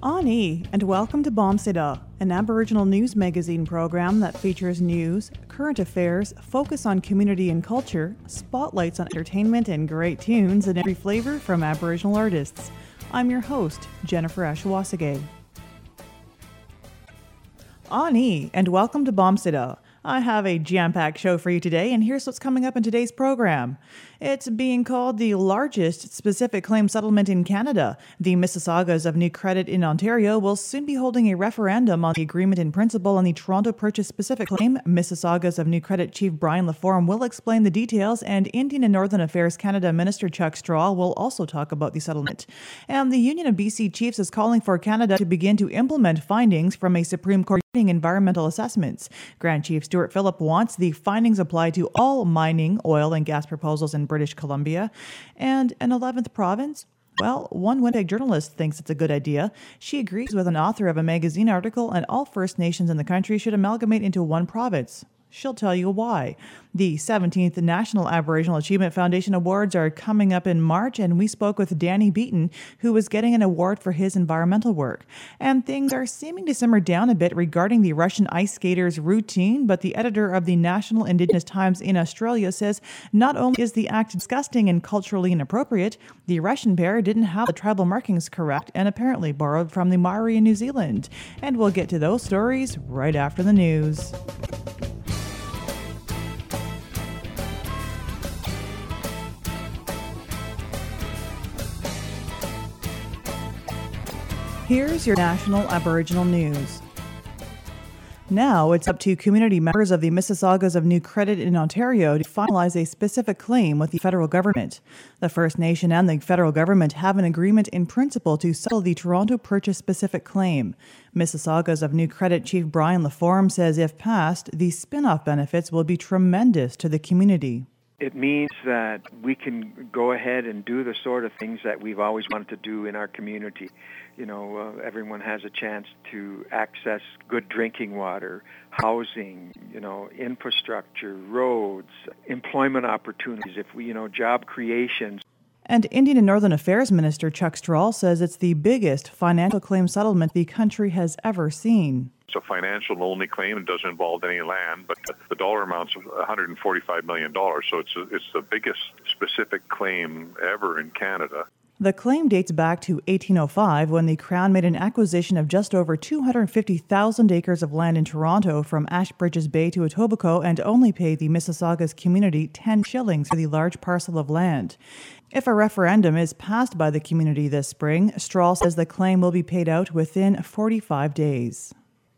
Ani, and welcome to Bombsida, an Aboriginal news magazine program that features news, current affairs, focus on community and culture, spotlights on entertainment, and great tunes in every flavor from Aboriginal artists. I'm your host, Jennifer Ashwasage. Ani, and welcome to Bombsida. I have a jam-packed show for you today, and here's what's coming up in today's program. It's being called the largest specific claim settlement in Canada. The Mississaugas of New Credit in Ontario will soon be holding a referendum on the agreement in principle on the Toronto Purchase Specific Claim. Mississaugas of New Credit Chief Brian Laforme will explain the details, and Indian and Northern Affairs Canada Minister Chuck Straw will also talk about the settlement. And the Union of BC Chiefs is calling for Canada to begin to implement findings from a Supreme Court environmental assessments. Grand Chief Stuart Phillip wants the findings applied to all mining, oil, and gas proposals in British Columbia. And an 11th province? Well, one Winnipeg journalist thinks it's a good idea. She agrees with an author of a magazine article, and all First Nations in the country should amalgamate into one province. She'll tell you why. The 17th National Aboriginal Achievement Foundation Awards are coming up in March, and we spoke with Danny Beaton, who was getting an award for his environmental work. And things are seeming to simmer down a bit regarding the Russian ice skaters' routine, but the editor of the National Indigenous Times in Australia says not only is the act disgusting and culturally inappropriate, the Russian pair didn't have the tribal markings correct and apparently borrowed from the Maori in New Zealand. And we'll get to those stories right after the news. Here's your national Aboriginal news. Now it's up to community members of the Mississaugas of New Credit in Ontario to finalize a specific claim with the federal government. The First Nation and the federal government have an agreement in principle to settle the Toronto Purchase Specific Claim. Mississaugas of New Credit Chief Brian Laforme says if passed, the spin-off benefits will be tremendous to the community. It means that we can go ahead and do the sort of things that we've always wanted to do in our community. You know, everyone has a chance to access good drinking water, housing, infrastructure, roads, employment opportunities, job creation. And Indian and Northern Affairs Minister Chuck Straw says it's the biggest financial claim settlement the country has ever seen. It's a financial-only claim. It doesn't involve any land, but the dollar amount's $145 million, so it's the biggest specific claim ever in Canada. The claim dates back to 1805 when the Crown made an acquisition of just over 250,000 acres of land in Toronto from Ashbridges Bay to Etobicoke and only paid the Mississaugas community 10 shillings for the large parcel of land. If a referendum is passed by the community this spring, Straw says the claim will be paid out within 45 days.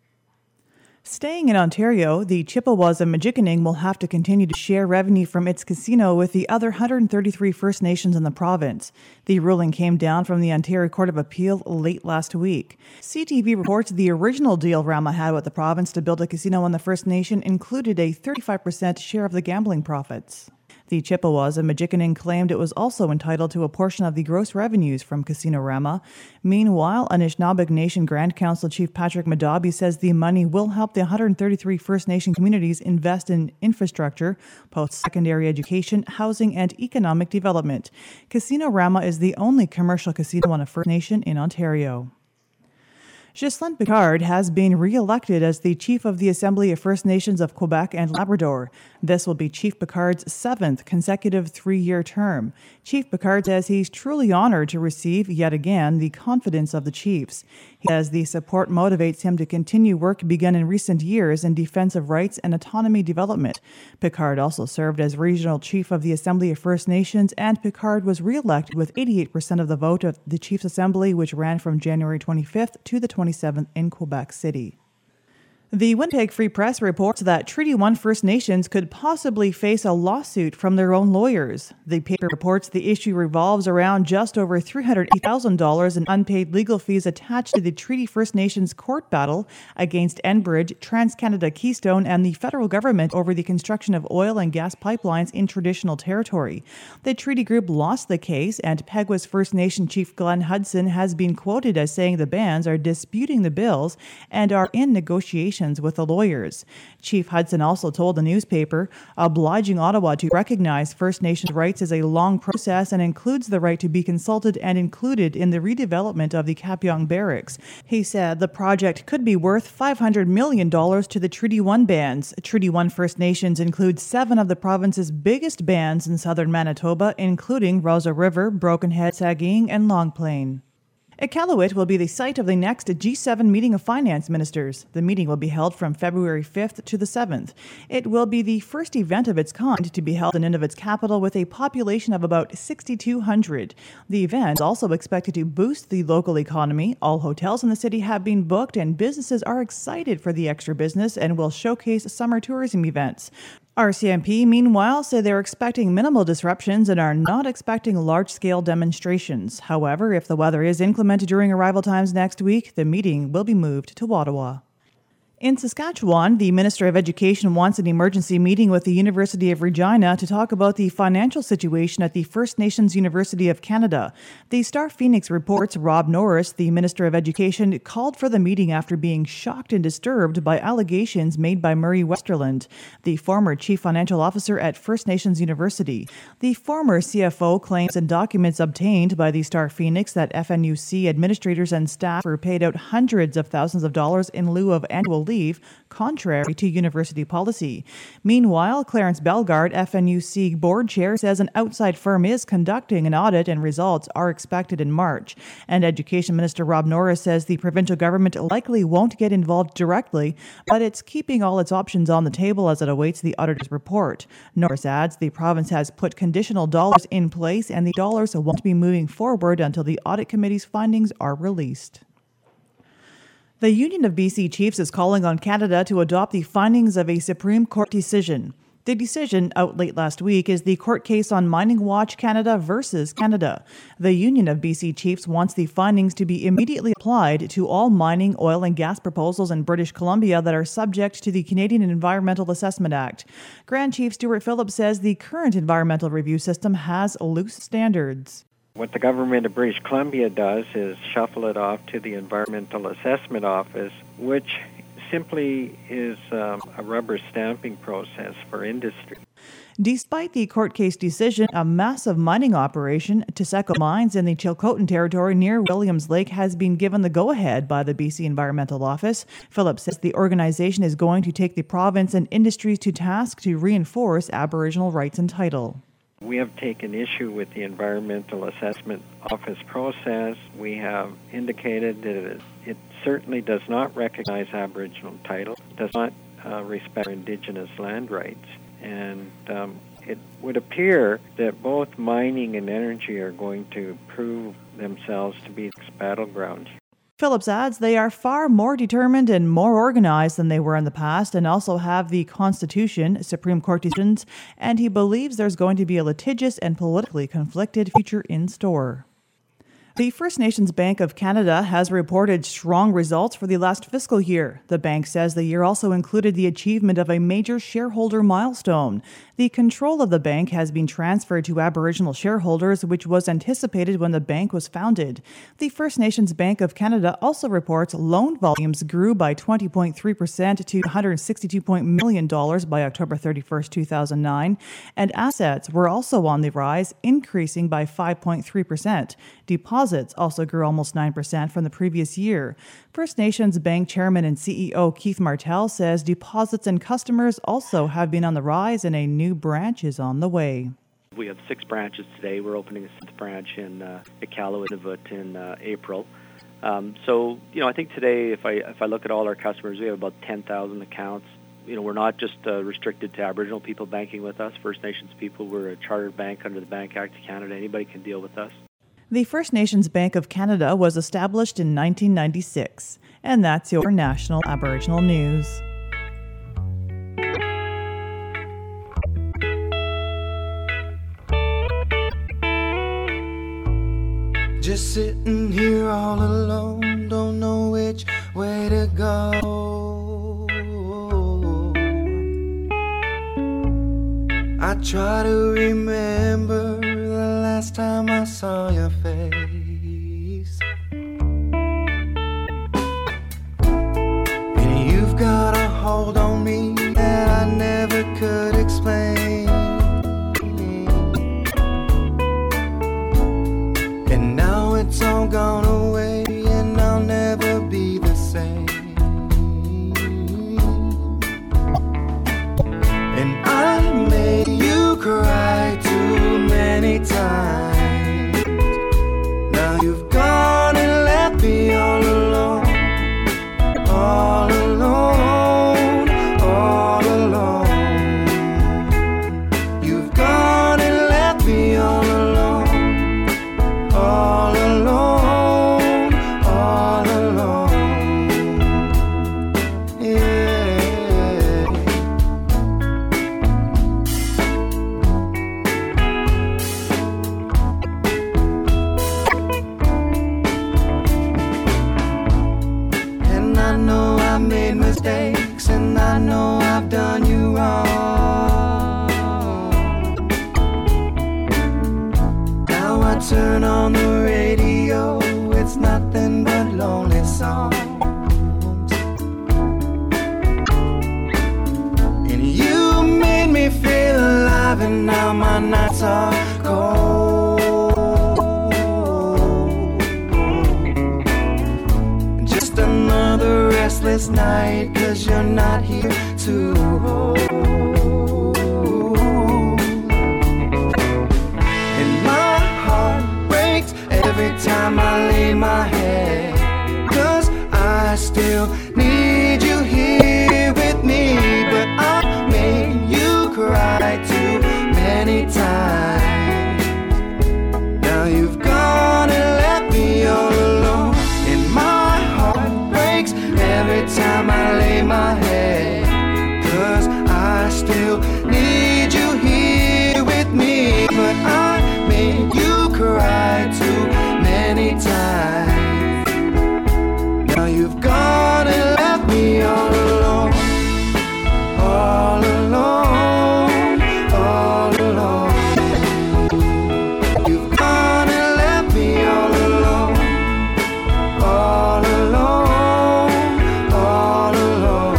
Staying in Ontario, the Chippewas of Magicining will have to continue to share revenue from its casino with the other 133 First Nations in the province. The ruling came down from the Ontario Court of Appeal late last week. CTV reports the original deal Rama had with the province to build a casino on the First Nation included a 35% share of the gambling profits. The Chippewas of Magicining claimed it was also entitled to a portion of the gross revenues from Casino Rama. Meanwhile, Anishinaabeg Nation Grand Council Chief Patrick Madabi says the money will help the 133 First Nation communities invest in infrastructure, post-secondary education, housing, and economic development. Casino Rama is the only commercial casino on a First Nation in Ontario. Ghislaine Picard has been re-elected as the Chief of the Assembly of First Nations of Quebec and Labrador. This will be Chief Picard's 7th consecutive 3-year term. Chief Picard says he's truly honored to receive, yet again, the confidence of the Chiefs. He says the support motivates him to continue work begun in recent years in defense of rights and autonomy development. Picard also served as Regional Chief of the Assembly of First Nations, and Picard was re-elected with 88% of the vote of the Chiefs Assembly, which ran from January 25th to the 27th in Quebec City. The Winnipeg Free Press reports that Treaty 1 First Nations could possibly face a lawsuit from their own lawyers. The paper reports the issue revolves around just over $380,000 in unpaid legal fees attached to the Treaty First Nations court battle against Enbridge, TransCanada Keystone, and the federal government over the construction of oil and gas pipelines in traditional territory. The treaty group lost the case, and Peguis First Nation Chief Glenn Hudson has been quoted as saying the bands are disputing the bills and are in negotiations conversations with the lawyers. Chief Hudson also told the newspaper, obliging Ottawa to recognize First Nations rights is a long process and includes the right to be consulted and included in the redevelopment of the Kapyong Barracks. He said the project could be worth $500 million to the Treaty 1 bands. Treaty 1 First Nations includes 7 of the province's biggest bands in southern Manitoba, including Rosa River, Broken Head, Sagkeeng, and Long Plain. Iqaluit will be the site of the next G7 meeting of finance ministers. The meeting will be held from February 5th to the 7th. It will be the first event of its kind to be held in Nunavut's capital with a population of about 6,200. The event is also expected to boost the local economy. All hotels in the city have been booked and businesses are excited for the extra business and will showcase summer tourism events. RCMP, meanwhile, say they're expecting minimal disruptions and are not expecting large-scale demonstrations. However, if the weather is inclement during arrival times next week, the meeting will be moved to Ottawa. In Saskatchewan, the Minister of Education wants an emergency meeting with the University of Regina to talk about the financial situation at the First Nations University of Canada. The Star Phoenix reports Rob Norris, the Minister of Education, called for the meeting after being shocked and disturbed by allegations made by Murray Westerland, the former Chief Financial Officer at First Nations University. The former CFO claims in documents obtained by the Star Phoenix that FNUC administrators and staff were paid out hundreds of thousands of dollars in lieu of annual leave, contrary to university policy. Meanwhile, Clarence Bellegarde, FNUC board chair, says an outside firm is conducting an audit and results are expected in March. And Education Minister Rob Norris says the provincial government likely won't get involved directly, but it's keeping all its options on the table as it awaits the auditor's report. Norris adds the province has put conditional dollars in place and the dollars won't be moving forward until the audit committee's findings are released. The Union of BC Chiefs is calling on Canada to adopt the findings of a Supreme Court decision. The decision, out late last week, is the court case on Mining Watch Canada versus Canada. The Union of BC Chiefs wants the findings to be immediately applied to all mining, oil and gas proposals in British Columbia that are subject to the Canadian Environmental Assessment Act. Grand Chief Stuart Phillips says the current environmental review system has loose standards. What the government of British Columbia does is shuffle it off to the Environmental Assessment Office, which simply is a rubber stamping process for industry. Despite the court case decision, a massive mining operation, Taseko Mines in the Chilcotin territory near Williams Lake, has been given the go-ahead by the BC Environmental Office. Phillips says the organization is going to take the province and industries to task to reinforce Aboriginal rights and title. We have taken issue with the Environmental Assessment Office process. We have indicated that it certainly does not recognize Aboriginal title, does not respect Indigenous land rights, and it would appear that both mining and energy are going to prove themselves to be battlegrounds. Phillips adds they are far more determined and more organized than they were in the past and also have the Constitution, Supreme Court decisions, and he believes there's going to be a litigious and politically conflicted future in store. The First Nations Bank of Canada has reported strong results for the last fiscal year. The bank says the year also included the achievement of a major shareholder milestone. The control of the bank has been transferred to Aboriginal shareholders, which was anticipated when the bank was founded. The First Nations Bank of Canada also reports loan volumes grew by 20.3% to $162 million by October 31st, 2009, and assets were also on the rise, increasing by 5.3%. Deposits also grew almost 9% from the previous year. First Nations Bank Chairman and CEO Keith Martell says deposits and customers also have been on the rise and a new branch is on the way. We have 6 branches today. We're opening a 6th branch in Iqaluit in April. So, I think today, if I look at all our customers, we have about 10,000 accounts. We're not just restricted to Aboriginal people banking with us. First Nations people, we're a chartered bank under the Bank Act of Canada. Anybody can deal with us. The First Nations Bank of Canada was established in 1996. And that's your National Aboriginal News. Just sitting here all alone, don't know which way to go. I try to remember the last time I saw your face, and you've got this night, 'cause you're not here to hold. And my heart breaks every time I lay my head, 'cause I still need you here with me. But I made you cry too many times. Now you've gone and left me all alone. And my heart breaks every time I lay my head, 'cause I still need you here with me. But I made you cry too many times. Now you've gone and left me all alone. All alone, all alone. You've gone and left me all alone. All alone, all alone.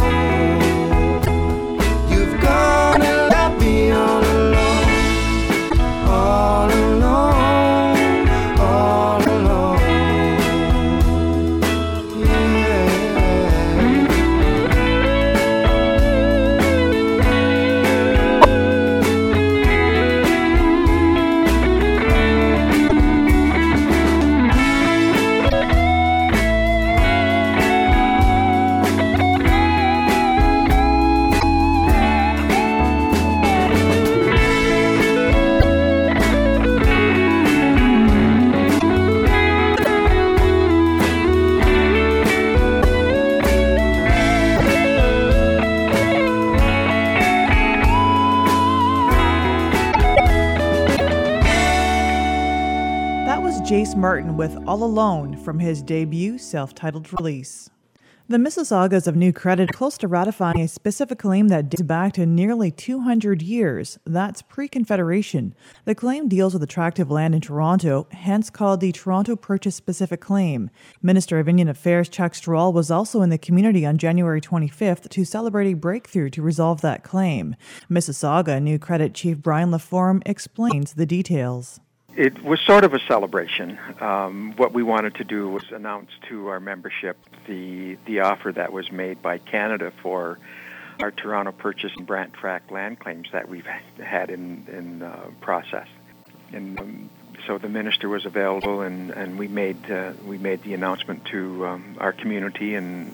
You've gone and left me all alone. All alone, all alone. Yeah. That was Jace Martin with All Alone from his debut self-titled release. The Mississaugas of New Credit are close to ratifying a specific claim that dates back to nearly 200 years. That's pre-Confederation. The claim deals with attractive land in Toronto, hence called the Toronto Purchase Specific Claim. Minister of Indian Affairs Chuck Stroll was also in the community on January 25th to celebrate a breakthrough to resolve that claim. Mississauga New Credit Chief Brian Laforme explains the details. It was sort of a celebration. What we wanted to do was announce to our membership the offer that was made by Canada for our Toronto Purchase and Brant Tract land claims that we've had in process. And so the minister was available, and we made the announcement to our community and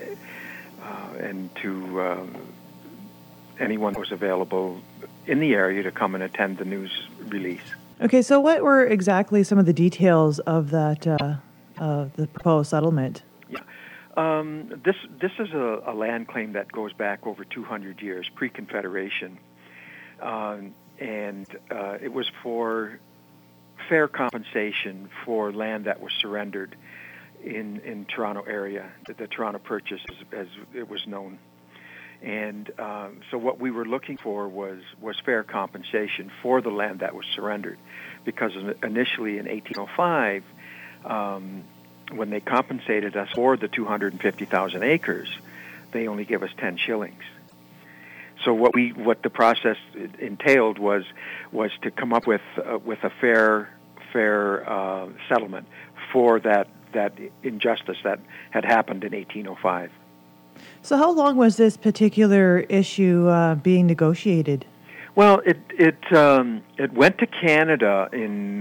to anyone who was available in the area to come and attend the news release. Okay, so what were exactly some of the details of that, the proposed settlement? Yeah, this is a land claim that goes back over 200 years, pre-Confederation, and it was for fair compensation for land that was surrendered in Toronto area, the Toronto Purchase, as it was known. And so what we were looking for was fair compensation for the land that was surrendered, because initially in 1805, when they compensated us for the 250,000 acres, they only gave us 10 shillings. So what the process entailed was to come up with a fair settlement for that injustice that had happened in 1805. So how long was this particular issue being negotiated? Well, it went to Canada in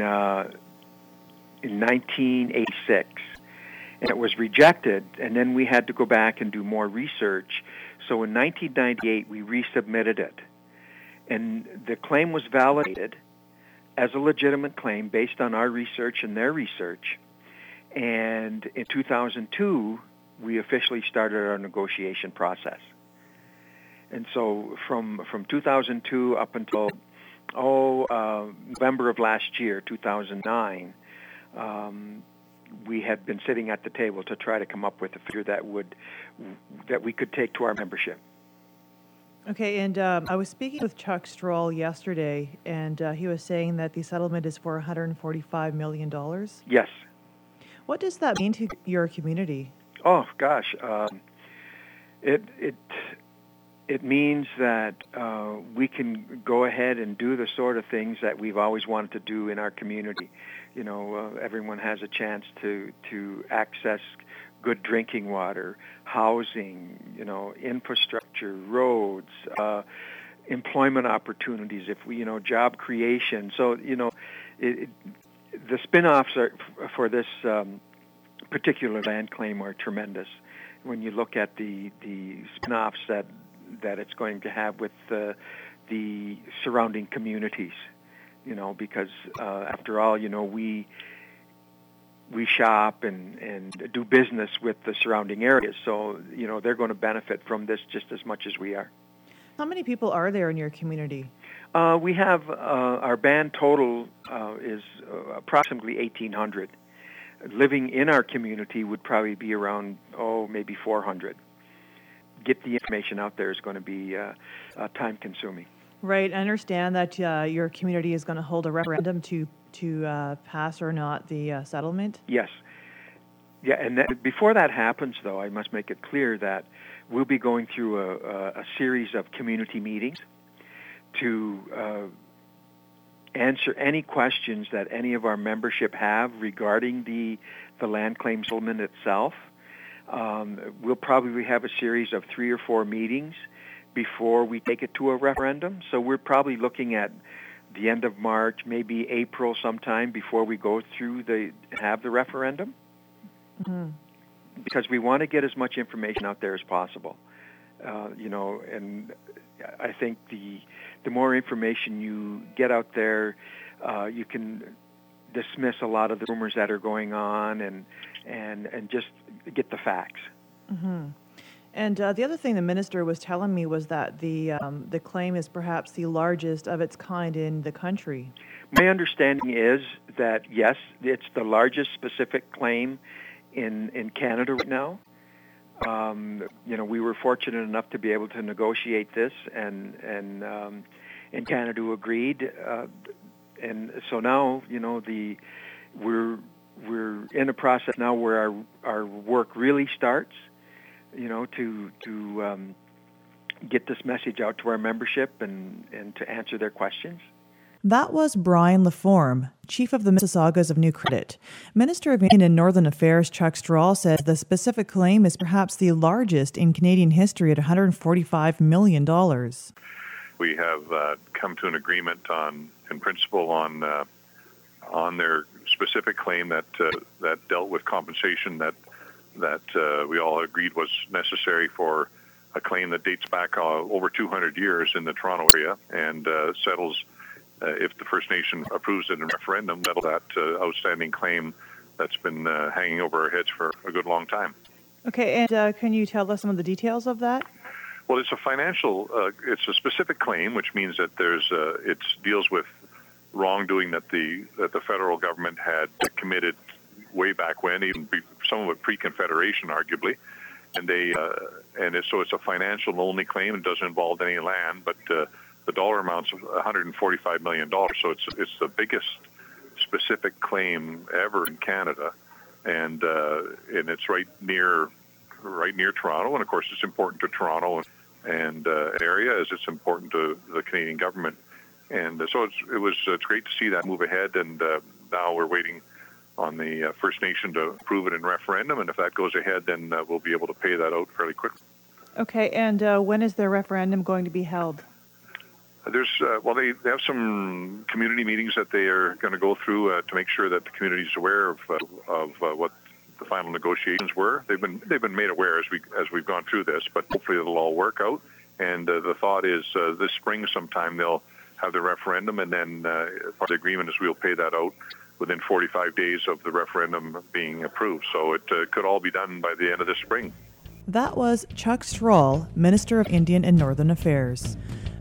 1986, and it was rejected, and then we had to go back and do more research. So in 1998, we resubmitted it, and the claim was validated as a legitimate claim based on our research and their research. And in 2002, we officially started our negotiation process. And so from 2002 up until November of last year, 2009, we had been sitting at the table to try to come up with a figure that we could take to our membership. Okay, and I was speaking with Chuck Stroll yesterday, and he was saying that the settlement is for $145 million. Yes. What does that mean to your community? Oh gosh, it means that we can go ahead and do the sort of things that we've always wanted to do in our community. You know, everyone has a chance to access good drinking water, housing, infrastructure, roads, employment opportunities, job creation. So, the spin-offs for this particular land claim are tremendous. When you look at the spin-offs that it's going to have with the surrounding communities, because after all, we shop and do business with the surrounding areas, so they're going to benefit from this just as much as we are. How many people are there in your community? We have our band total is approximately 1,800. Living in our community would probably be around maybe 400. Get the information out there is going to be time consuming. Right. I understand that your community is going to hold a referendum to pass or not the settlement? Yes. Yeah, and before that happens, though, I must make it clear that we'll be going through a series of community meetings to answer any questions that any of our membership have regarding the land claim settlement itself. We'll probably have a series of 3 or 4 meetings before we take it to a referendum. So we're probably looking at the end of March, maybe April sometime before we go through have the referendum. Mm-hmm. Because we want to get as much information out there as possible. And I think the more information you get out there, you can dismiss a lot of the rumors that are going on and just get the facts. Mm-hmm. And the other thing the minister was telling me was that the claim is perhaps the largest of its kind in the country. My understanding is that, yes, it's the largest specific claim in Canada right now. We were fortunate enough to be able to negotiate this, and Canada agreed. And so now, we're in a process now where our work really starts. To get this message out to our membership and to answer their questions. That was Brian Laforme, Chief of the Mississaugas of New Credit. Minister of Indian and Northern Affairs Chuck Strahl says the specific claim is perhaps the largest in Canadian history at $145 million. We have come to an agreement in principle on their specific claim that dealt with compensation that we all agreed was necessary for a claim that dates back over 200 years in the Toronto area and settles, if the First Nation approves it in referendum, settle that outstanding claim that's been hanging over our heads for a good long time. Okay, and can you tell us some of the details of that? Well, it's it's a specific claim, which means that it deals with wrongdoing that the federal government had committed way back when, even some of it pre-Confederation, arguably, so it's a financial only claim. It doesn't involve any land, but the dollar amount's $145 million. So it's the biggest specific claim ever in Canada, and it's right near Toronto, and of course it's important to Toronto and area as it's important to the Canadian government, and so it's great to see that move ahead, and now we're waiting on the First Nation to approve it in referendum, and if that goes ahead, then we'll be able to pay that out fairly quickly. Okay, and when is the referendum going to be held? They have some community meetings that they are going to go through to make sure that the community is aware of what the final negotiations were. They've been made aware as we've gone through this, but hopefully it'll all work out. And the thought is this spring sometime they'll have the referendum, and then part of the agreement is we'll pay that out within 45 days of the referendum being approved. So it could all be done by the end of this spring. That was Chuck Strahl, Minister of Indian and Northern Affairs.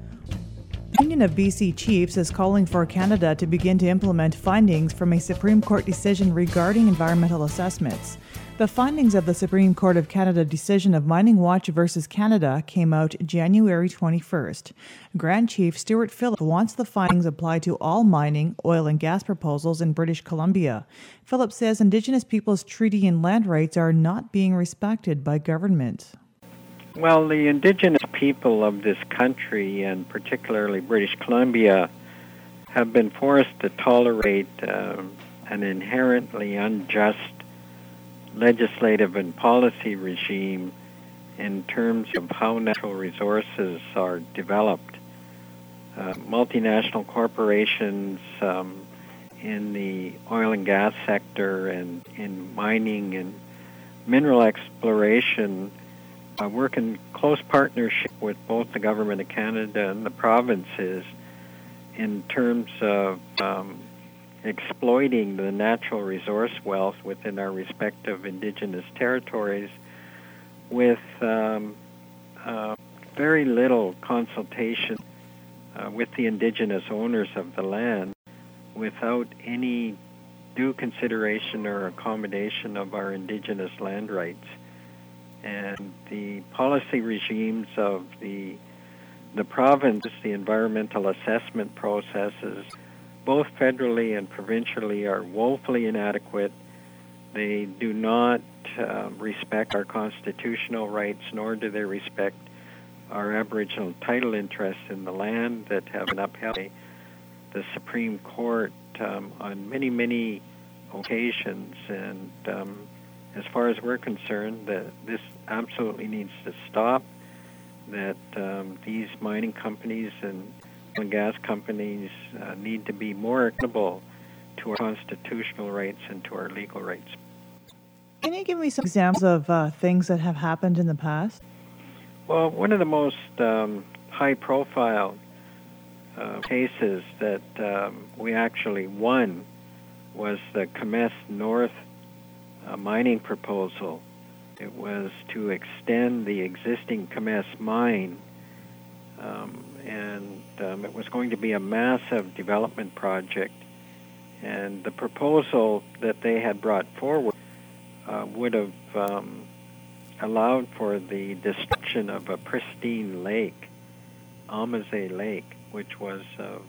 The Union of BC Chiefs is calling for Canada to begin to implement findings from a Supreme Court decision regarding environmental assessments. The findings of the Supreme Court of Canada decision of Mining Watch versus Canada came out January 21st. Grand Chief Stuart Phillips wants the findings applied to all mining, oil and gas proposals in British Columbia. Phillips says Indigenous peoples' treaty and land rights are not being respected by government. Well, the Indigenous people of this country, and particularly British Columbia, have been forced to tolerate an inherently unjust legislative and policy regime in terms of how natural resources are developed. Multinational corporations in the oil and gas sector and in mining and mineral exploration work in close partnership with both the Government of Canada and the provinces in terms of exploiting the natural resource wealth within our respective Indigenous territories with very little consultation with the Indigenous owners of the land, without any due consideration or accommodation of our Indigenous land rights. And the policy regimes of the province, the environmental assessment processes, both federally and provincially, are woefully inadequate. They do not respect our constitutional rights, nor do they respect our Aboriginal title interests in the land that have been upheld by the Supreme Court on many, many occasions. And as far as we're concerned, that this absolutely needs to stop, that these mining companies and oil and gas companies need to be more accountable to our constitutional rights and to our legal rights. Can you give me some examples of things that have happened in the past? Well, one of the most high-profile cases that we actually won was the Kemess North mining proposal. It was to extend the existing Kemess mine, and it was going to be a massive development project. And the proposal that they had brought forward would have allowed for the destruction of a pristine lake, Amazé Lake, which was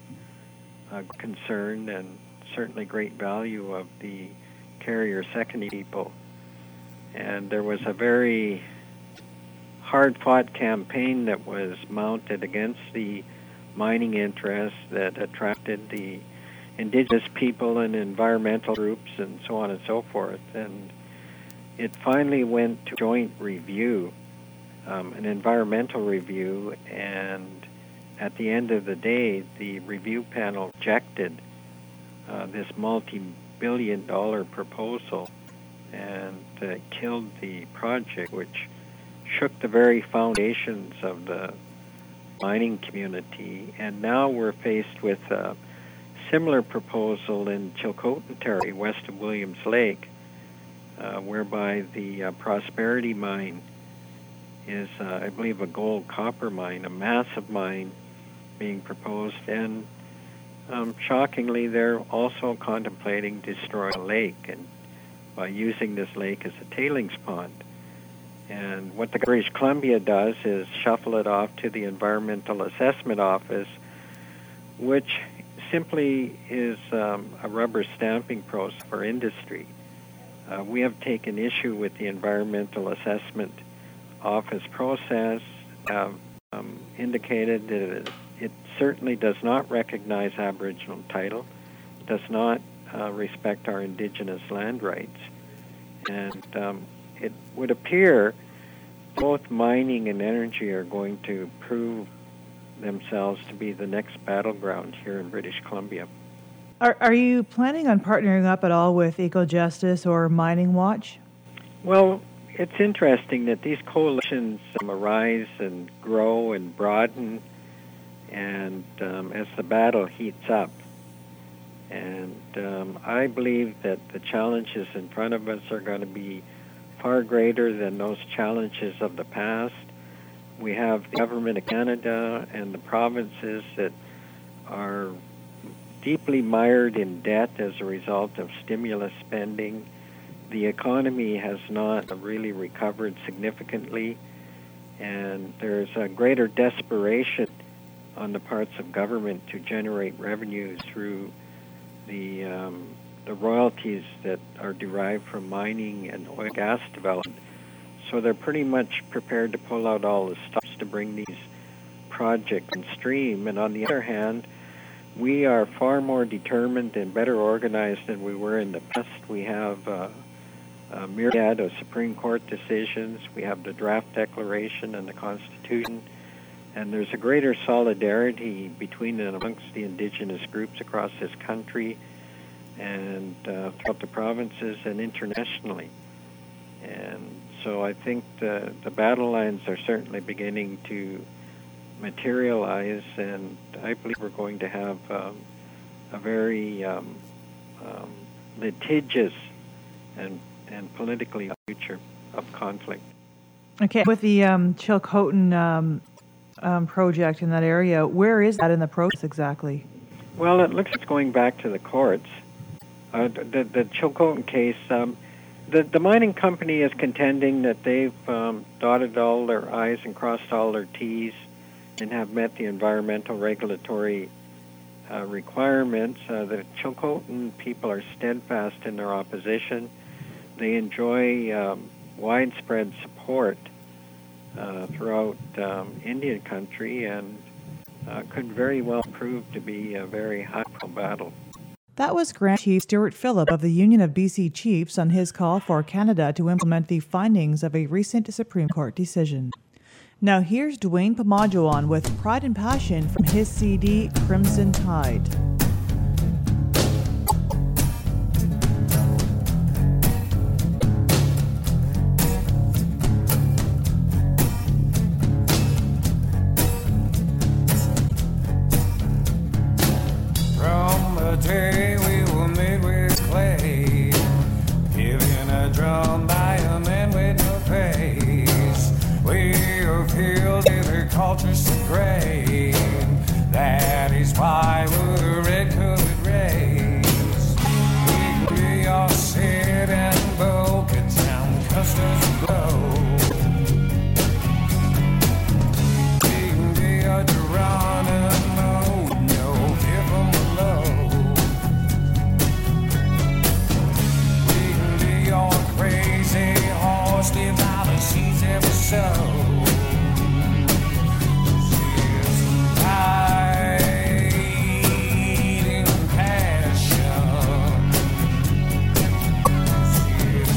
a concern and certainly great value of the Carrier Secondary people. And there was a very hard-fought campaign that was mounted against the mining interests that attracted the Indigenous people and environmental groups and so on and so forth. And it finally went to joint review, an environmental review, and at the end of the day, the review panel rejected this multi-billion-dollar proposal and killed the project, which shook the very foundations of the mining community. And now we're faced with a similar proposal in Chilcotin Territory, west of Williams Lake, whereby the Prosperity mine is, I believe, a gold-copper mine, a massive mine being proposed. And shockingly, they're also contemplating destroying a lake and by using this lake as a tailings pond. And what the British Columbia does is shuffle it off to the Environmental Assessment Office, which simply is a rubber stamping process for industry. We have taken issue with the Environmental Assessment Office process, indicated that it certainly does not recognize Aboriginal title, does not respect our Indigenous land rights. And it would appear both mining and energy are going to prove themselves to be the next battleground here in British Columbia. Are you planning on partnering up at all with EcoJustice or Mining Watch? Well, it's interesting that these coalitions arise and grow and broaden, and as the battle heats up. And I believe that the challenges in front of us are going to be far greater than those challenges of the past. We have the Government of Canada and the provinces that are deeply mired in debt as a result of stimulus spending. The economy has not really recovered significantly, and there's a greater desperation on the parts of government to generate revenues through the royalties that are derived from mining and oil and gas development. So they're pretty much prepared to pull out all the stops to bring these projects on stream. And on the other hand, we are far more determined and better organized than we were in the past. We have a a myriad of Supreme Court decisions. We have the draft declaration and the Constitution. And there's a greater solidarity between and amongst the indigenous groups across this country and throughout the provinces and internationally. And so I think the battle lines are certainly beginning to materialize, and I believe we're going to have a very litigious and politically future of conflict. Okay, with the Chilcotin project in that area, where is that in the process exactly? Well, it looks like it's going back to the courts. The Chilcotin case, the mining company is contending that they've dotted all their I's and crossed all their T's and have met the environmental regulatory requirements. The Chilcotin people are steadfast in their opposition. They enjoy widespread support throughout Indian country, and could very well prove to be a very high-profile battle. That was Grand Chief Stuart Phillip of the Union of BC Chiefs on his call for Canada to implement the findings of a recent Supreme Court decision. Now here's Dwayne Pamajuan with Pride and Passion from his CD Crimson Tide. Day we were made with clay, given a drum by a man with no face. We are filled with a culture so great. That is why we're a red-coated race. We can be all sit and Boca Town, custards and glow. We can be a Geronimo, no fear from below. Your crazy horse live out the seas ever so. She's hiding passion. She's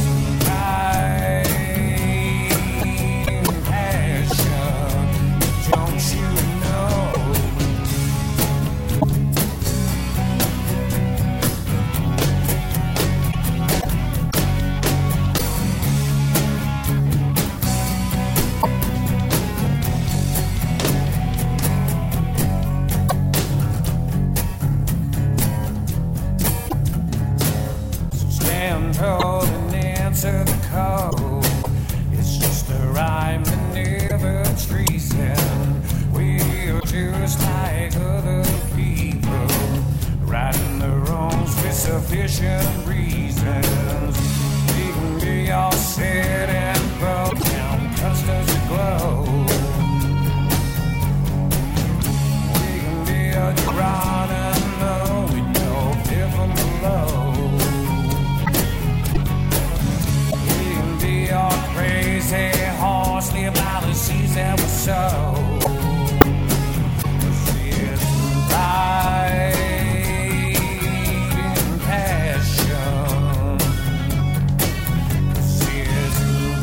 hiding passion. Don't you know? Told and answer the call. It's just a rhyme that never treason. We are just like other people, righting the wrongs with sufficient reasons. We can be all set and broke down, custards aglow. We can be a Geronimo with no fear from below. Your crazy horse live by the seas that were so. She's riding passion. She's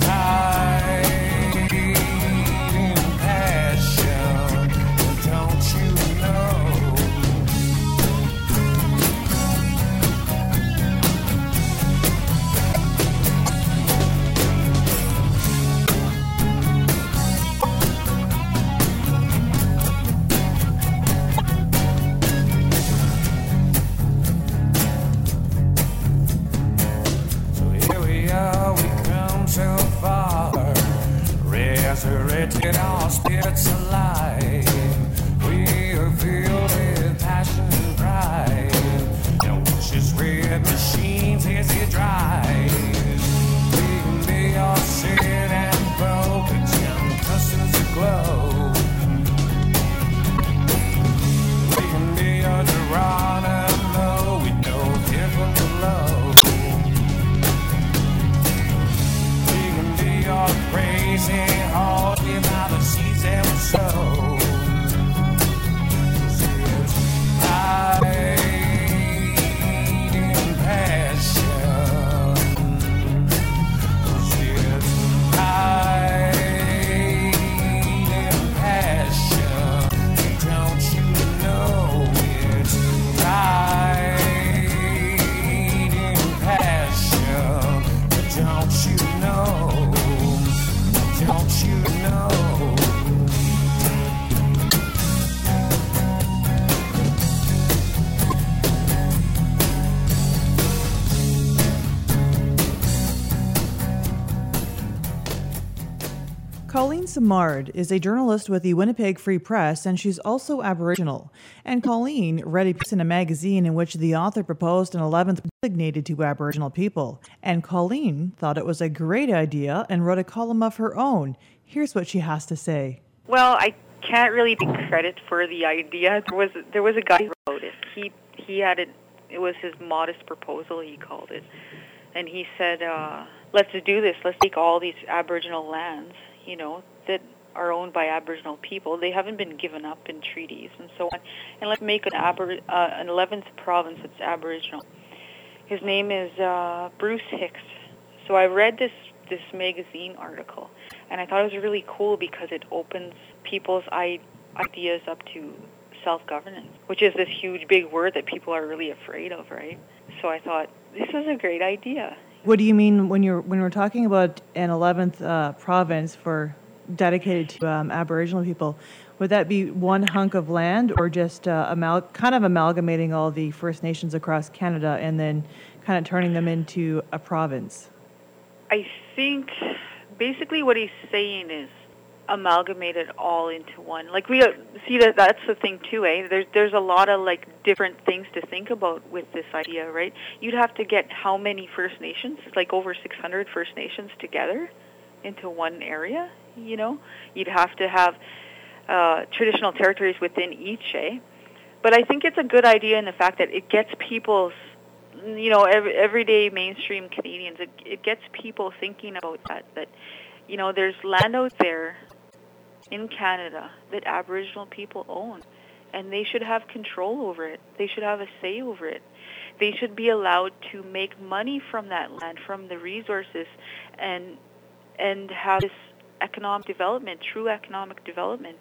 riding passion. Don't you know? So far, resurrected our spirits alive. We are filled with passion and pride. And watch his red machines as he drives. We can be all sit and broken down, custards aglow. We can be a Geronimo with no fear from below. Your crazy horse live by the seas ever so. Colleen Simard is a journalist with the Winnipeg Free Press, and she's also Aboriginal. And Colleen read a piece in a magazine in which the author proposed an 11th designated to Aboriginal people. And Colleen thought it was a great idea and wrote a column of her own. Here's what she has to say. Well, I can't really take credit for the idea. There was a guy who wrote it. He had it. It was his modest proposal, he called it. And he said, let's do this. Let's take all these Aboriginal lands, that are owned by Aboriginal people. They haven't been given up in treaties and so on. And let's make an 11th province that's Aboriginal. His name is Bruce Hicks. So I read this magazine article, and I thought it was really cool because it opens people's ideas up to self-governance, which is this huge, big word that people are really afraid of, right? So I thought, this is a great idea. What do you mean when we're talking about an 11th province dedicated to Aboriginal people? Would that be one hunk of land, or just kind of amalgamating all the First Nations across Canada and then kind of turning them into a province? I think basically what he's saying is amalgamate it all into one. Like, we see that's the thing too, eh? There's a lot of different things to think about with this idea, right? You'd have to get how many First Nations, over 600 First Nations together into one area, You'd have to have traditional territories within each, eh? But I think it's a good idea in the fact that it gets people's, everyday mainstream Canadians, it gets people thinking about that, there's land out there in Canada that Aboriginal people own, and they should have control over it. They should have a say over it. They should be allowed to make money from that land, from the resources, and have this economic development, true economic development,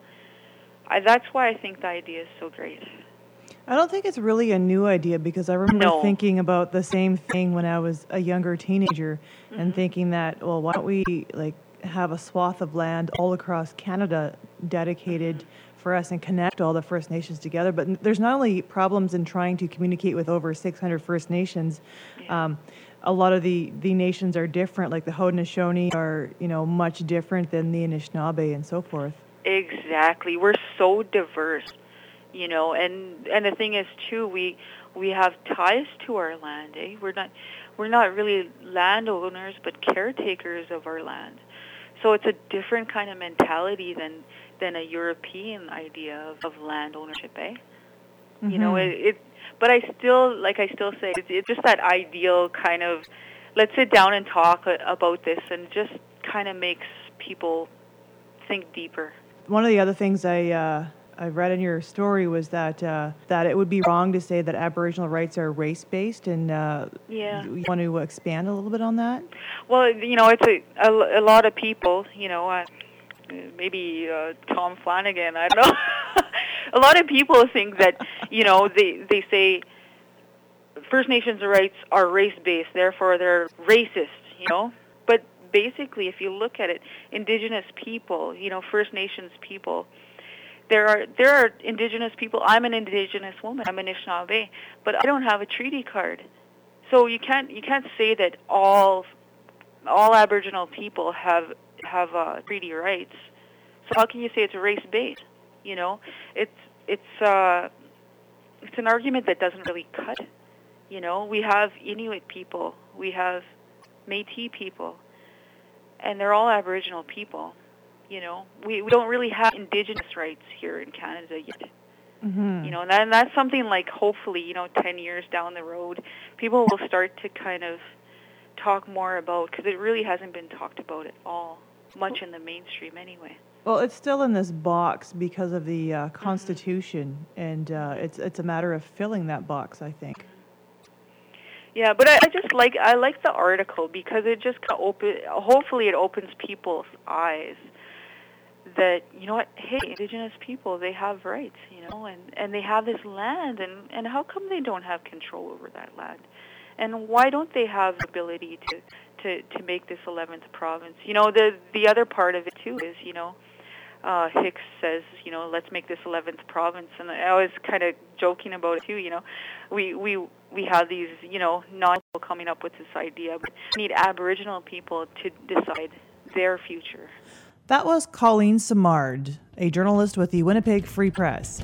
That's why I think the idea is so great. I don't think it's really a new idea, because I remember thinking about the same thing when I was a younger teenager, and thinking that, well, why don't we have a swath of land all across Canada dedicated for us and connect all the First Nations together. But there's not only problems in trying to communicate with over 600 First Nations. A lot of the nations are different, like the Haudenosaunee are, much different than the Anishinaabe and so forth. Exactly. We're so diverse, and the thing is too, we have ties to our land, eh? We're not really landowners, but caretakers of our land. So it's a different kind of mentality than a European idea of land ownership, eh? Mm-hmm. But I still say, it's just that ideal kind of, let's sit down and talk about this, and just kind of makes people think deeper. One of the other things I read in your story was that it would be wrong to say that Aboriginal rights are race-based, and you want to expand a little bit on that? Well, it's a lot of people, maybe Tom Flanagan, I don't know. A lot of people think that, they say First Nations rights are race-based, therefore they're racist, But basically, if you look at it, Indigenous people, First Nations people, there are Indigenous people. I'm an Indigenous woman. I'm Anishinaabe, but I don't have a treaty card. So you can't say that all Aboriginal people have treaty rights. So how can you say it's race-based? It's an argument that doesn't really cut. We have Inuit people, we have Métis people, and they're all Aboriginal people. We don't really have Indigenous rights here in Canada yet. Mm-hmm. And that's something hopefully, 10 years down the road, people will start to kind of talk more about, because it really hasn't been talked about at all, much in the mainstream anyway. Well, it's still in this box because of the Constitution, and it's a matter of filling that box, I think. Yeah, but I like the article, because it just hopefully it opens people's eyes that, hey, Indigenous people, they have rights, and they have this land, and how come they don't have control over that land? And why don't they have the ability to make this 11th province? The other part of it too is, Hicks says, let's make this 11th province, and I was kind of joking about it too. We have these, non-people coming up with this idea, but we need Aboriginal people to decide their future. That was Colleen Simard, a journalist with the Winnipeg Free Press.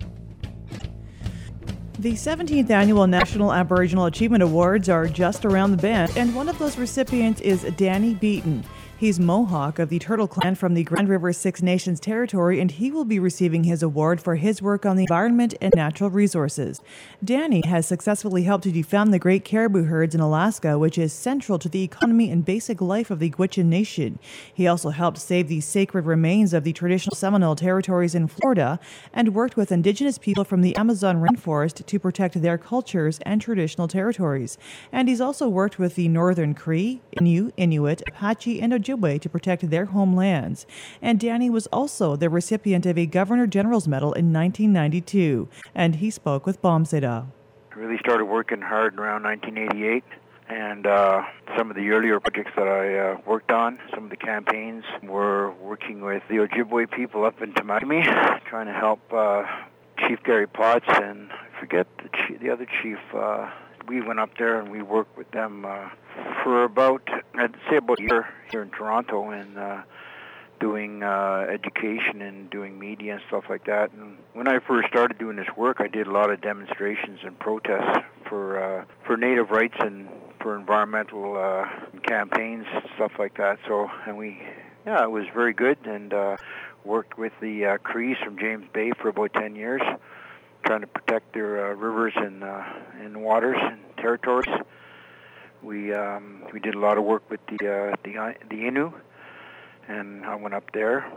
The 17th Annual National Aboriginal Achievement Awards are just around the bend, and one of those recipients is Danny Beaton. He's Mohawk of the Turtle Clan from the Grand River Six Nations territory, and he will be receiving his award for his work on the environment and natural resources. Danny has successfully helped to defend the great caribou herds in Alaska, which is central to the economy and basic life of the Gwich'in Nation. He also helped save the sacred remains of the traditional Seminole territories in Florida and worked with Indigenous people from the Amazon rainforest to protect their cultures and traditional territories. And he's also worked with the Northern Cree, Innu, Inuit, Apache, and Ojibwe to protect their homelands. And Danny was also the recipient of a Governor General's Medal in 1992. And he spoke with Bombseda. I really started working hard around 1988. And some of the earlier projects that I worked on, some of the campaigns, were working with the Ojibwe people up in Tamatami, trying to help Chief Gary Potts and I forget the other chief. We went up there and we worked with them for about, I'd say about a year here in Toronto, and doing education and doing media and stuff like that. And when I first started doing this work, I did a lot of demonstrations and protests for Native rights and for environmental campaigns, stuff like that. So, and it was very good, and worked with the Crees from James Bay for about 10 years. Trying to protect their rivers and waters and territories. We did a lot of work with the Innu, and I went up there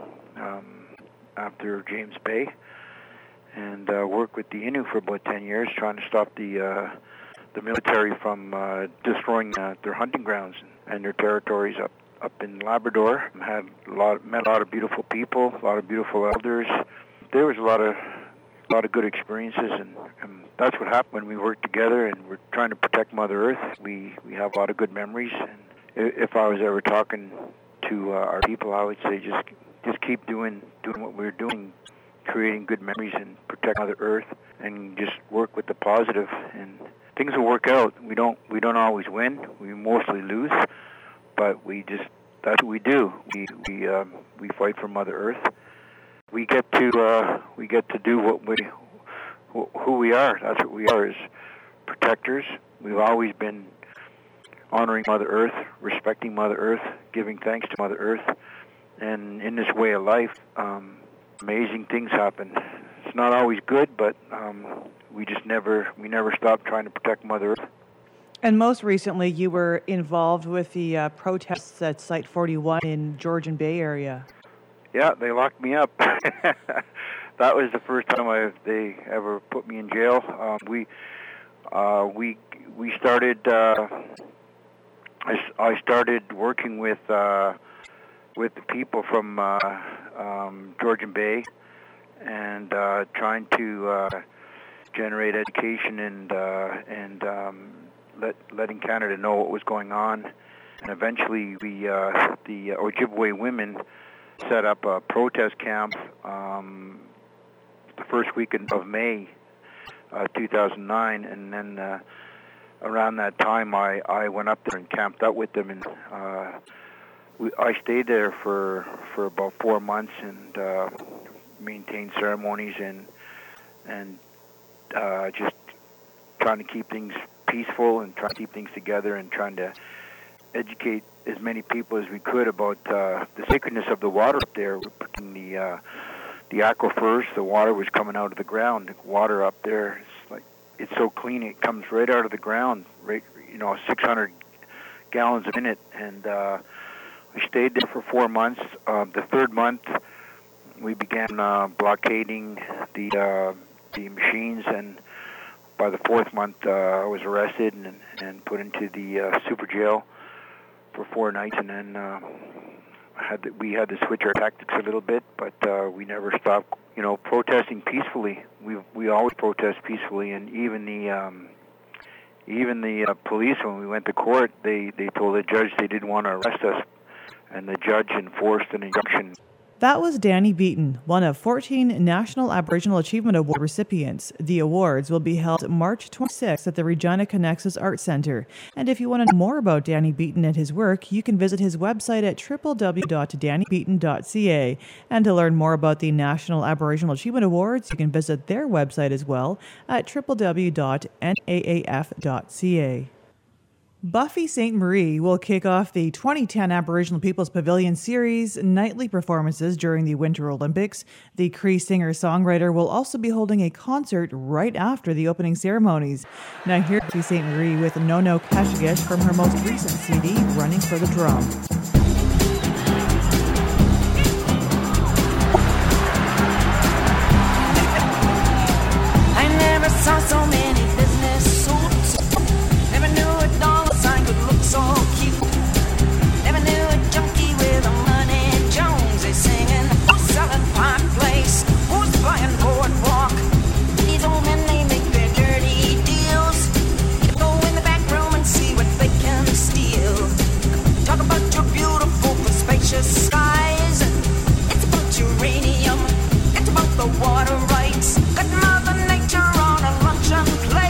after James Bay and worked with the Innu for about 10 years, trying to stop the military from destroying their hunting grounds and their territories up in Labrador. Met a lot of beautiful people, a lot of beautiful elders. There was a lot of good experiences, and that's what happened when we worked together and we're trying to protect Mother Earth. We have a lot of good memories, and if I was ever talking to our people, I would say just keep doing what we're doing, creating good memories and protect Mother Earth, and just work with the positive, and things will work out. We don't always win. We mostly lose, but that's what we do. We fight for Mother Earth. We get to do who we are. That's what we are, as protectors. We've always been honoring Mother Earth, respecting Mother Earth, giving thanks to Mother Earth, and in this way of life, amazing things happen. It's not always good, but we never stop trying to protect Mother Earth. And most recently, you were involved with the protests at Site 41 in Georgian Bay area. Yeah, they locked me up. That was the first time they ever put me in jail. We started. I started working with the people from Georgian Bay, and trying to generate education and letting Canada know what was going on. And eventually, the Ojibwe women set up a protest camp the first week of May 2009, and then around that time I went up there and camped out with them, and I stayed there for about 4 months and maintained ceremonies and just trying to keep things peaceful and trying to keep things together and trying to educate as many people as we could about the sacredness of the water up there. We're putting the aquifers. The water was coming out of the ground. The water up there, it's so clean. It comes right out of the ground, right? 600 gallons a minute. And we stayed there for 4 months. The third month, we began blockading the machines, and by the fourth month, I was arrested and put into the super jail for 4 nights, and then we had to switch our tactics a little bit, but we never stopped, protesting peacefully. We always protest peacefully, and even the police, when we went to court, they told the judge they didn't want to arrest us, and the judge enforced an injunction. That was Danny Beaton, one of 14 National Aboriginal Achievement Award recipients. The awards will be held March 26th at the Regina Connexus Art Centre. And if you want to know more about Danny Beaton and his work, you can visit his website at www.dannybeaton.ca. And to learn more about the National Aboriginal Achievement Awards, you can visit their website as well at www.naaf.ca. Buffy Sainte-Marie will kick off the 2010 Aboriginal Peoples Pavilion Series nightly performances during the Winter Olympics. The Cree singer-songwriter will also be holding a concert right after the opening ceremonies. Now here's Buffy Sainte-Marie with No No Kashigesh from her most recent CD, Running for the Drum. I never saw so many business suits. Never knew a dollar sign could look so cute. Never knew a junkie with a money Jones is singing, selling pie place, who's buying boardwalk. These old men, they make their dirty deals. You go in the back room and see what they can steal. Talk about your beautiful but spacious skies. It's about uranium. It's about the water rights. Got Mother Nature on a luncheon plate.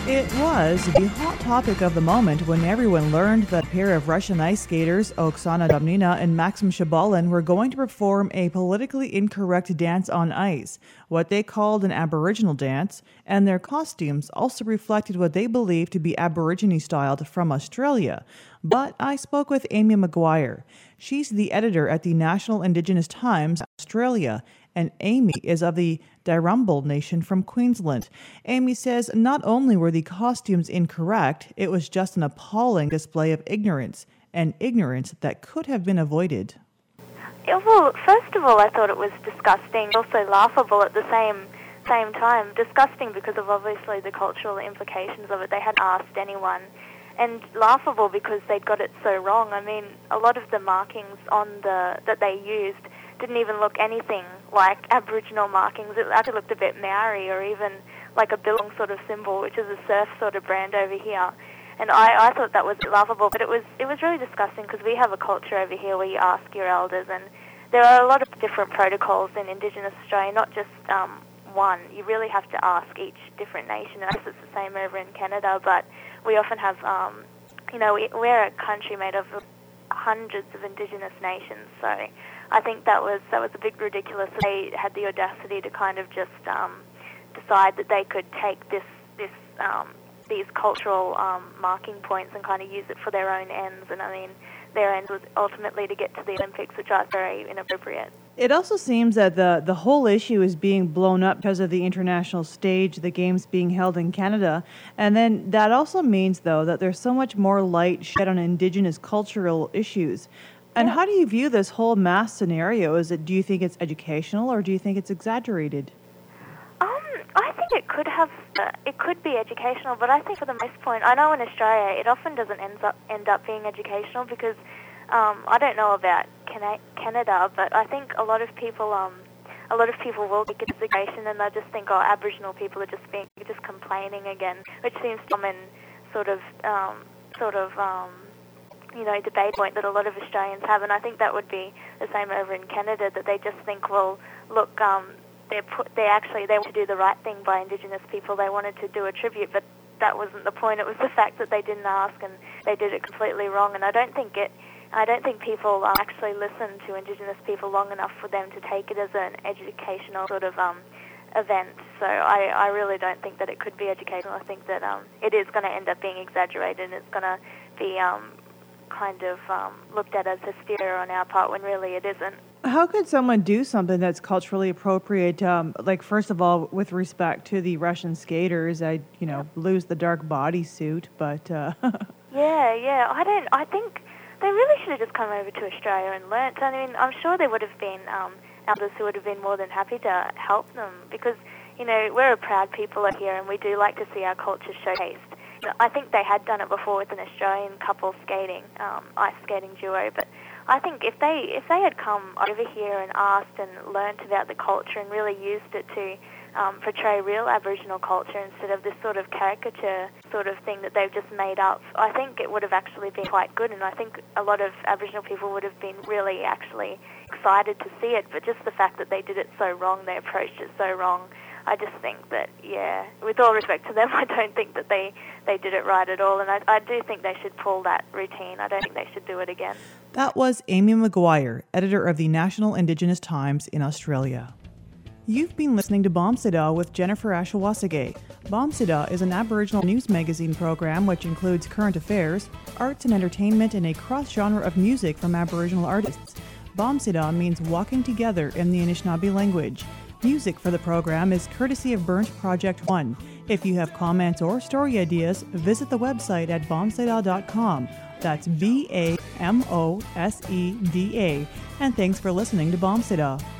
It was the hot topic of the moment when everyone learned that a pair of Russian ice skaters, Oksana Domnina and Maxim Shabalin, were going to perform a politically incorrect dance on ice, what they called an Aboriginal dance, and their costumes also reflected what they believed to be Aborigine-styled from Australia. But I spoke with Amy Maguire. She's the editor at the National Indigenous Times, Australia, and Amy is of the Darumbal Nation from Queensland. Amy says not only were the costumes incorrect, it was just an appalling display of ignorance, and ignorance that could have been avoided. Yeah, well, first of all, I thought it was disgusting, also laughable at the same time. Disgusting because of obviously the cultural implications of it. They hadn't asked anyone. And laughable because they'd got it so wrong. I mean, a lot of the markings that they used didn't even look anything like Aboriginal markings. It actually looked a bit Maori, or even like a Billabong sort of symbol, which is a surf sort of brand over here. And I thought that was laughable, but it was really disgusting because we have a culture over here where you ask your elders, and there are a lot of different protocols in Indigenous Australia, not just one. You really have to ask each different nation. I guess it's the same over in Canada, but we often have, we're a country made of hundreds of Indigenous nations, so I think that was a bit ridiculous. They had the audacity to kind of just decide that they could take these cultural marking points and kind of use it for their own ends. And I mean, their end was ultimately to get to the Olympics, which I was very inappropriate. It also seems that the whole issue is being blown up because of the international stage, the games being held in Canada. And then that also means, though, that there's so much more light shed on Indigenous cultural issues. And how do you view this whole mass scenario? Do you think it's educational, or do you think it's exaggerated? I think it could be educational, but I think for the most part, I know in Australia it often doesn't end up being educational because I don't know about Canada, but I think a lot of people will take it as education, and they just think, Aboriginal people are just complaining again, which seems common debate point that a lot of Australians have, and I think that would be the same over in Canada, that they just think, well, look, they want to do the right thing by Indigenous people. They wanted to do a tribute, but that wasn't the point. It was the fact that they didn't ask and they did it completely wrong. And I don't think people actually listen to Indigenous people long enough for them to take it as an educational sort of event. So I really don't think that it could be educational. I think that it is going to end up being exaggerated, and it's going to be looked at as hysteria on our part when really it isn't. How could someone do something that's culturally appropriate? First of all, with respect to the Russian skaters, lose the dark bodysuit, but I think they really should have just come over to Australia and learnt. I mean, I'm sure there would have been elders who would have been more than happy to help them because, we're a proud people here and we do like to see our culture showcased. I think they had done it before with an Australian couple skating, ice skating duo, but I think if they had come over here and asked and learnt about the culture and really used it to portray real Aboriginal culture instead of this sort of caricature sort of thing that they've just made up, I think it would have actually been quite good, and I think a lot of Aboriginal people would have been really actually excited to see it, but just the fact that they did it so wrong, they approached it so wrong, I just think that, with all respect to them, I don't think that they did it right at all, and I do think they should pull that routine. I don't think they should do it again. That was Amy Maguire, editor of the National Indigenous Times in Australia. You've been listening to Bombsida with Jennifer Ashawasage. Bombsida is an Aboriginal news magazine program which includes current affairs, arts and entertainment, and a cross-genre of music from Aboriginal artists. Bombsida means walking together in the Anishinaabe language. Music for the program is courtesy of Burnt Project One. If you have comments or story ideas, visit the website at bombsida.com. That's BAMOSEDA. And thanks for listening to Bombsida.